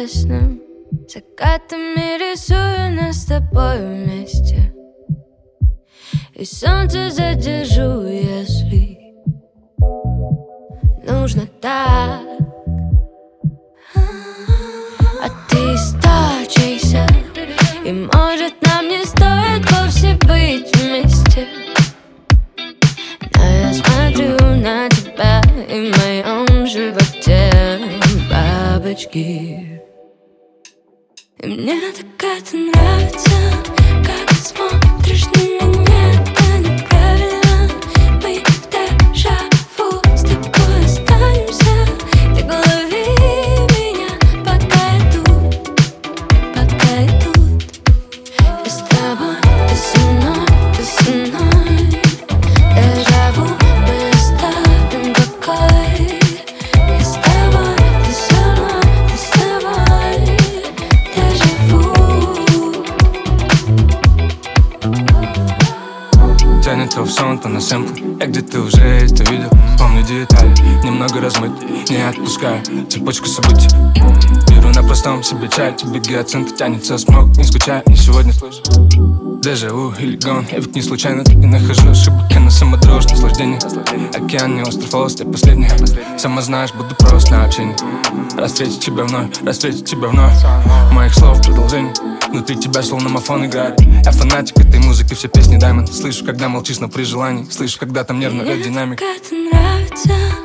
чудесным. Закатами рисую нас с тобой вместе, и солнце задержу, если нужно так. А ты источишься, и может нам не стоит вовсе быть вместе. Но я смотрю на тебя, и в моем животе бабочки. И мне так это нравится, как ты смотришь на меня, это неправильно. Мы в дежавю, с тобой останемся. Ты лови меня, пока я тут, пока я тут. Я с тобой, ты со мной, ты со мной. Дежавю, мы оставим покой. Я с тобой, ты со мной, ты со мной. Тянет в сон, то на сэмпл. Я где-то уже это видел. Помню детали, немного размыт. Не отпускаю цепочку событий. Беру на простом себе чай. Тебе гиацинт тянется смог. Не скучай, не сегодня слышу дежавю или гон. Я ведь не случайно так и нахожу ошибок. Я на самодрожь, наслаждение. Океан, не остров, холост, я последний. Сама знаешь, буду просто на общении. Встретить тебя вновь, встретить тебя вновь. Моих слов продолжение. Внутри тебя словно мафон играет. Я фанатик этой музыки, все песни Diamond. Слышу, когда молчишь, но при желании. Слышу, когда там нервная динамика. Мне так это нравится.